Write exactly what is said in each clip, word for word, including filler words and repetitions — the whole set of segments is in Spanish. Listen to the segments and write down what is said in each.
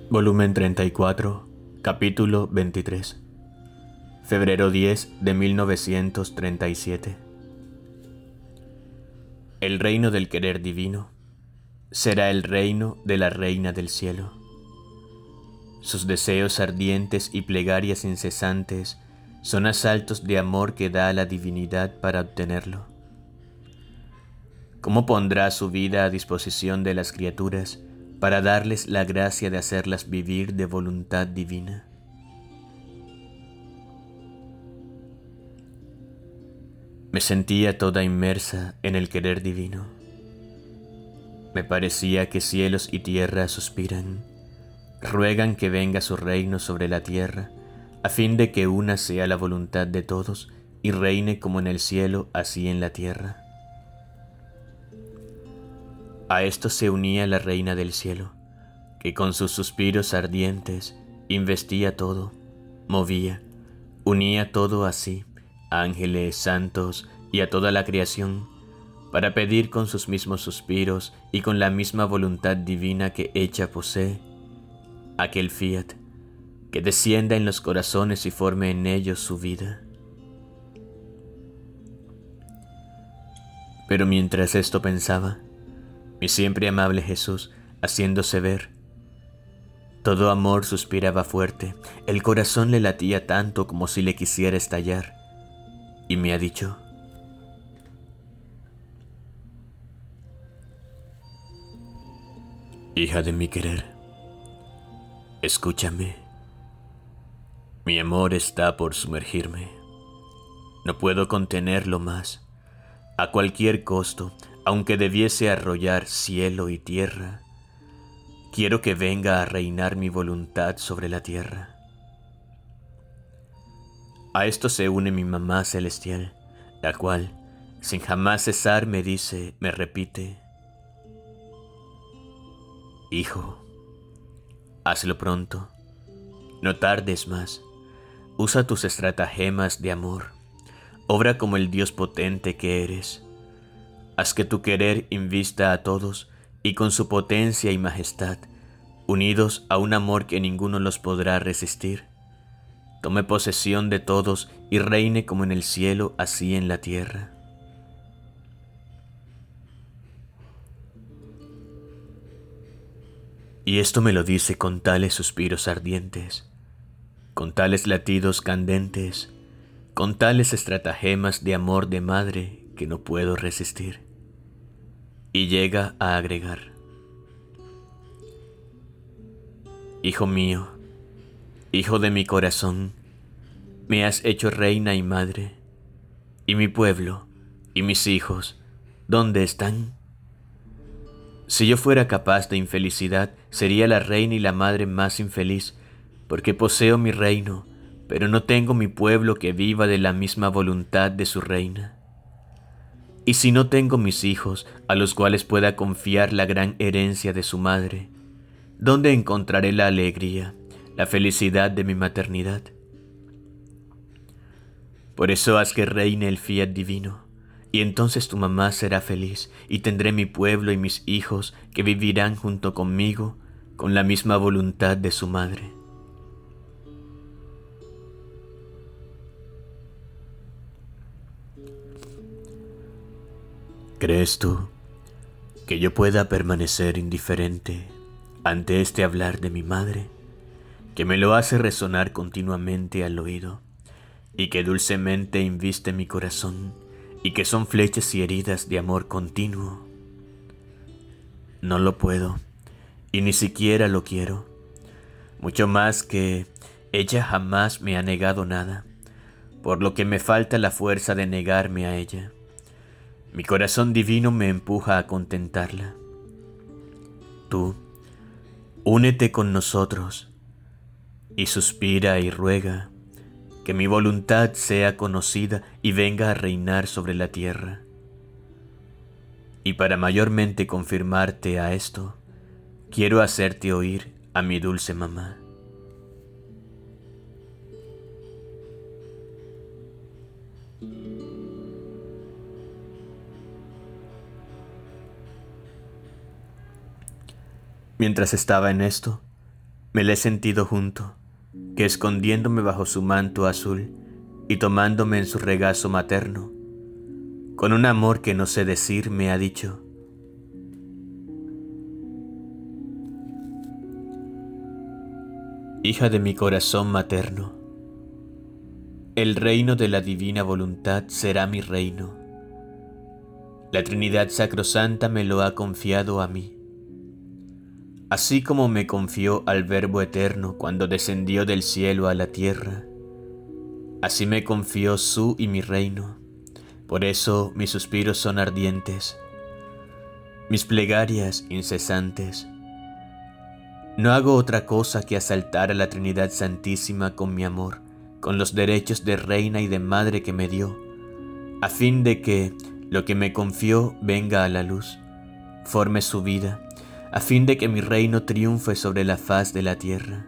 Volumen treinta y cuatro, capítulo veintitrés. Febrero diez de mil novecientos treinta y siete. El reino del querer divino será el reino de la reina del cielo. Sus deseos ardientes y plegarias incesantes son asaltos de amor que da a la divinidad para obtenerlo. ¿Cómo pondrá su vida a disposición de las criaturas para darles la gracia de hacerlas vivir de voluntad divina? Me sentía toda inmersa en el querer divino. Me parecía que cielos y tierra suspiran, ruegan que venga su reino sobre la tierra, a fin de que una sea la voluntad de todos y reine como en el cielo, así en la tierra. A esto se unía la reina del cielo, que con sus suspiros ardientes investía todo, movía, unía todo así, ángeles, santos y a toda la creación, para pedir con sus mismos suspiros y con la misma voluntad divina que hecha posee, aquel fiat que descienda en los corazones y forme en ellos su vida. Pero mientras esto pensaba, mi siempre amable Jesús, haciéndose ver, todo amor suspiraba fuerte, el corazón le latía tanto como si le quisiera estallar, y me ha dicho: hija de mi querer, escúchame. Mi amor está por sumergirme. No puedo contenerlo más. A cualquier costo, aunque debiese arrollar cielo y tierra, quiero que venga a reinar mi voluntad sobre la tierra. A esto se une mi mamá celestial, la cual, sin jamás cesar, me dice, me repite: hijo, hazlo pronto, no tardes más, usa tus estratagemas de amor, obra como el Dios potente que eres, haz que tu querer invista a todos y con su potencia y majestad, unidos a un amor que ninguno los podrá resistir, tome posesión de todos y reine como en el cielo, así en la tierra. Y esto me lo dice con tales suspiros ardientes, con tales latidos candentes, con tales estratagemas de amor de madre que no puedo resistir. Y llega a agregar: hijo mío, hijo de mi corazón, me has hecho reina y madre, y mi pueblo y mis hijos, ¿dónde están? Si yo fuera capaz de infelicidad, sería la reina y la madre más infeliz, porque poseo mi reino, pero no tengo mi pueblo que viva de la misma voluntad de su reina. Y si no tengo mis hijos, a los cuales pueda confiar la gran herencia de su madre, ¿dónde encontraré la alegría, la felicidad de mi maternidad? Por eso haz que reine el fiat divino, y entonces tu mamá será feliz, y tendré mi pueblo y mis hijos que vivirán junto conmigo con la misma voluntad de su madre. ¿Crees tú que yo pueda permanecer indiferente ante este hablar de mi madre, que me lo hace resonar continuamente al oído, y que dulcemente inviste mi corazón, y que son flechas y heridas de amor continuo? No lo puedo, y ni siquiera lo quiero, mucho más que ella jamás me ha negado nada, por lo que me falta la fuerza de negarme a ella. Mi corazón divino me empuja a contentarla. Tú, únete con nosotros, y suspira y ruega que mi voluntad sea conocida y venga a reinar sobre la tierra. Y para mayormente confirmarte a esto, quiero hacerte oír a mi dulce mamá. Mientras estaba en esto, Me la he sentido junto, que escondiéndome bajo su manto azul y tomándome en su regazo materno, con un amor que no sé decir me ha dicho: hija de mi corazón materno, el reino de la divina voluntad será mi reino. La Trinidad Sacrosanta me lo ha confiado a mí, así como me confió al Verbo Eterno cuando descendió del cielo a la tierra. Así me confió su y mi reino. Por eso mis suspiros son ardientes, mis plegarias incesantes. No hago otra cosa que asaltar a la Trinidad Santísima con mi amor, con los derechos de reina y de madre que me dio, a fin de que lo que me confió venga a la luz, forme su vida, a fin de que mi reino triunfe sobre la faz de la tierra.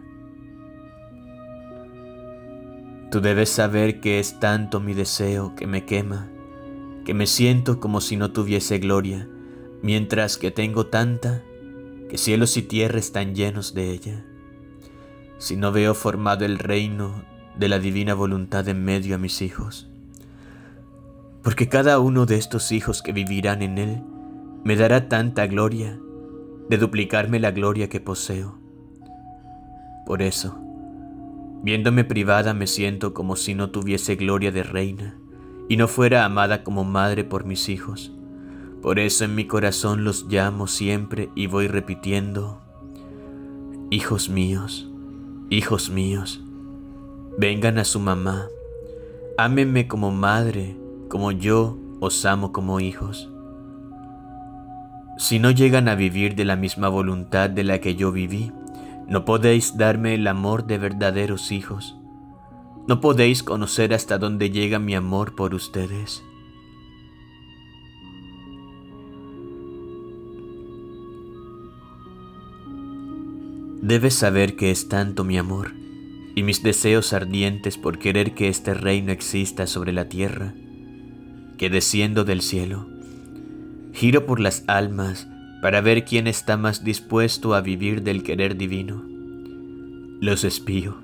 Tú debes saber que es tanto mi deseo que me quema, que me siento como si no tuviese gloria, mientras que tengo tanta, que cielos y tierra están llenos de ella. Si no veo formado el reino de la divina voluntad en medio a mis hijos, porque cada uno de estos hijos que vivirán en él me dará tanta gloria, de duplicarme la gloria que poseo. Por eso, viéndome privada, me siento como si no tuviese gloria de reina y no fuera amada como madre por mis hijos. Por eso en mi corazón los llamo siempre y voy repitiendo: hijos míos, hijos míos, vengan a su mamá, ámenme como madre, como yo os amo como hijos. Si no llegan a vivir de la misma voluntad de la que yo viví, no podéis darme el amor de verdaderos hijos. No podéis conocer hasta dónde llega mi amor por ustedes. Debes saber que es tanto mi amor y mis deseos ardientes por querer que este reino exista sobre la tierra, que desciendo del cielo, giro por las almas para ver quién está más dispuesto a vivir del querer divino. Los espío,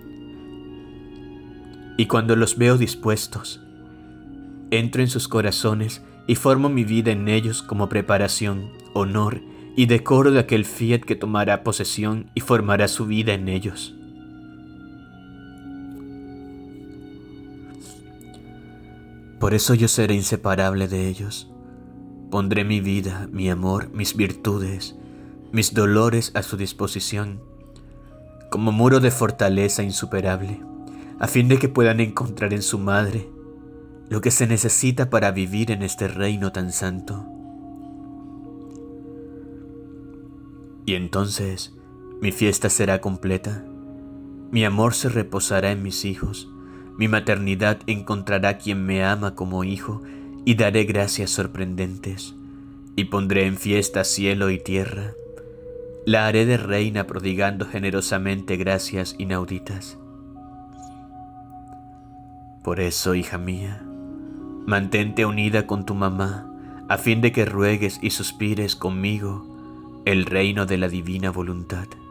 y cuando los veo dispuestos, entro en sus corazones y formo mi vida en ellos como preparación, honor y decoro de aquel fiat que tomará posesión y formará su vida en ellos. Por eso yo seré inseparable de ellos. Pondré mi vida, mi amor, mis virtudes, mis dolores a su disposición, como muro de fortaleza insuperable, a fin de que puedan encontrar en su madre lo que se necesita para vivir en este reino tan santo. Y entonces mi fiesta será completa, mi amor se reposará en mis hijos, mi maternidad encontrará quien me ama como hijo, y daré gracias sorprendentes, y pondré en fiesta cielo y tierra. La haré de reina prodigando generosamente gracias inauditas. Por eso, hija mía, mantente unida con tu mamá, a fin de que ruegues y suspires conmigo el reino de la divina voluntad.